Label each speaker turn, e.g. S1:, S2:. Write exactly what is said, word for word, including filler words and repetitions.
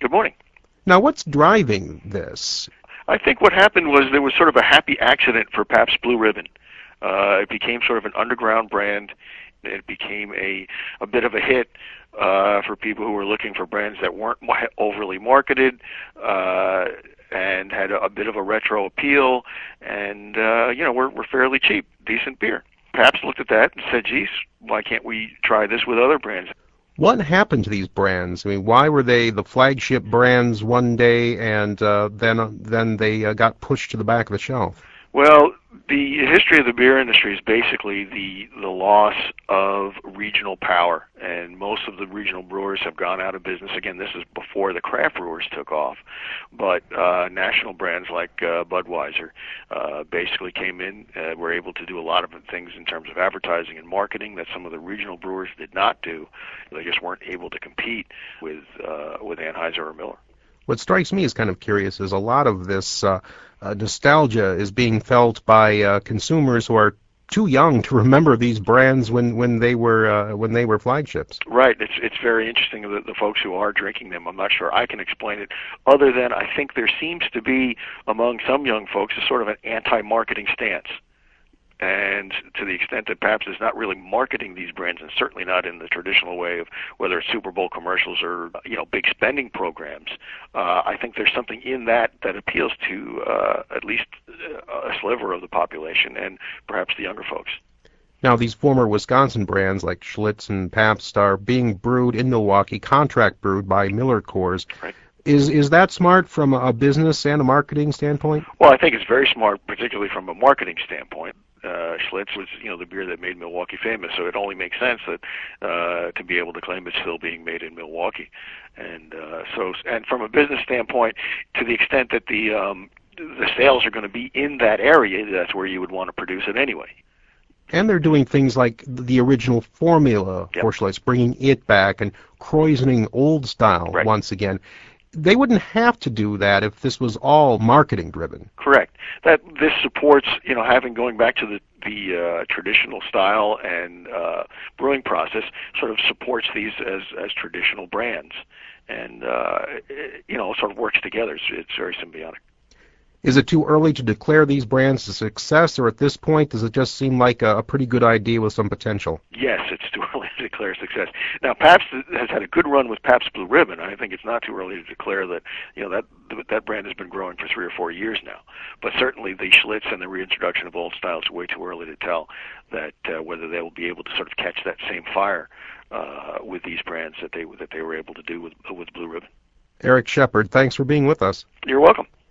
S1: Good morning.
S2: Now, what's driving this?
S1: I think what happened was there was sort of a happy accident for Pabst Blue Ribbon. Uh, it became sort of an underground brand. It became a, a bit of a hit uh, for people who were looking for brands that weren't overly marketed uh, and had a, a bit of a retro appeal. And, uh, you know, we're, we're fairly cheap, decent beer. Pabst looked at that and said, geez, why can't we try this with other brands?
S2: What happened to these brands? I mean, why were they the flagship brands one day and uh, then then they uh, got pushed to the back of the shelf?
S1: Well, the history of the beer industry is basically the the loss of regional power, and most of the regional brewers have gone out of business. Again, this is before the craft brewers took off, but uh, national brands like uh, Budweiser uh, basically came in, uh, were able to do a lot of things in terms of advertising and marketing that some of the regional brewers did not do. They just weren't able to compete with uh, with Anheuser or Miller.
S2: What strikes me as kind of curious is a lot of this uh, uh, nostalgia is being felt by uh, consumers who are too young to remember these brands when, when they were uh, when they were flagships.
S1: Right. It's it's very interesting that the folks who are drinking them, I'm not sure I can explain it, other than I think there seems to be among some young folks a sort of an anti-marketing stance. And to the extent that Pabst is not really marketing these brands, and certainly not in the traditional way of whether it's Super Bowl commercials or you know big spending programs, uh, I think there's something in that that appeals to uh, at least a sliver of the population and perhaps the younger folks.
S2: Now, these former Wisconsin brands like Schlitz and Pabst are being brewed in Milwaukee, contract brewed by Miller Coors.
S1: Right.
S2: Is is that smart from a business and a marketing standpoint?
S1: Well, I think it's very smart, particularly from a marketing standpoint. Uh, Schlitz was, you know, the beer that made Milwaukee famous, so it only makes sense that uh, to be able to claim it's still being made in Milwaukee. And uh, so, and from a business standpoint, to the extent that the um, the sales are going to be in that area, that's where you would want to produce it anyway.
S2: And they're doing things like the original formula
S1: Yep.
S2: for Schlitz, bringing it back and krausening old style
S1: Right.
S2: once again. They wouldn't have to do that if this was all marketing driven.
S1: Correct. That this supports, you know, having going back to the the uh, traditional style and uh, brewing process, sort of supports these as as traditional brands, and uh, it, you know, sort of works together. It's, it's very symbiotic.
S2: Is it too early to declare these brands a success, or at this point does it just seem like a, a pretty good idea with some potential?
S1: Yes, it's too early to declare success. Now, Pabst has had a good run with Pabst Blue Ribbon. I think it's not too early to declare that, you know, that that brand has been growing for three or four years now. But certainly the Schlitz and the reintroduction of old styles is way too early to tell that uh, whether they will be able to sort of catch that same fire uh, with these brands that they that they were able to do with with Blue Ribbon.
S2: Eric Shepard, thanks for being with us.
S1: You're welcome.